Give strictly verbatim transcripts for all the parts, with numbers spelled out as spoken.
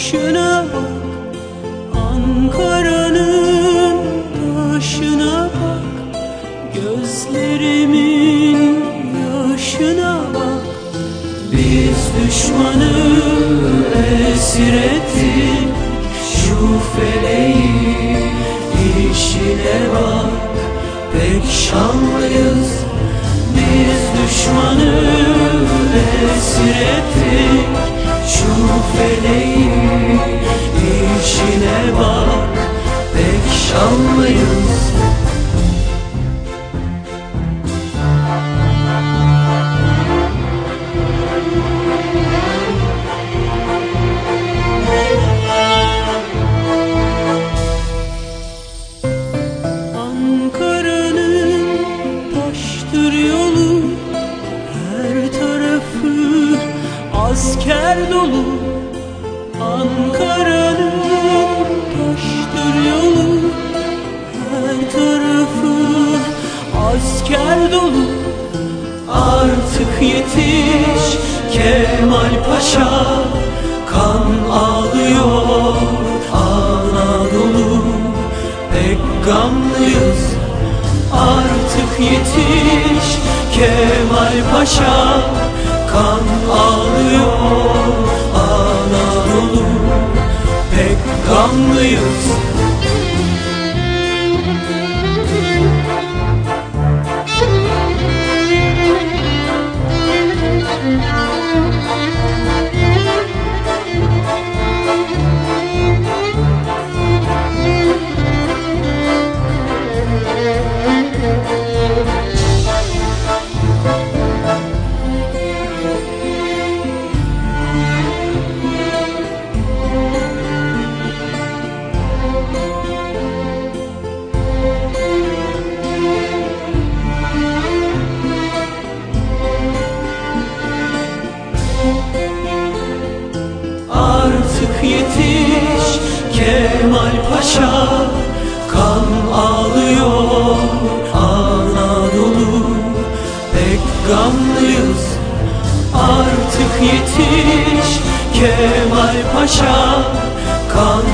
başına bak, Ankara'nın taşına bak, gözlerimin yaşına bak. Biz düşmanı esir ettik, şu feleğin işine bak. Pek şanlıyız, biz düşmanı esir ettik, şu feleğin işine bak. Pek şanlıyız. Asker dolu Ankara'nın taştır yolu, her tarafı asker dolu. Artık yetiş Kemal Paşa, kan ağlıyor Anadolu. Pek gamlıyız, artık yetiş Kemal Paşa, kan ağlıyor Anadolu. Pek gamlıyız. Artık yetiş Kemal Paşa, kan ağlıyor Anadolu. Pek gamlıyız, artık yetiş Kemal Paşa, kan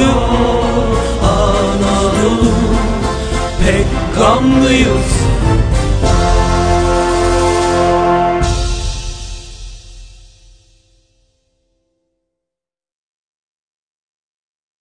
ağlıyor Anadolu. Pek gamlıyız.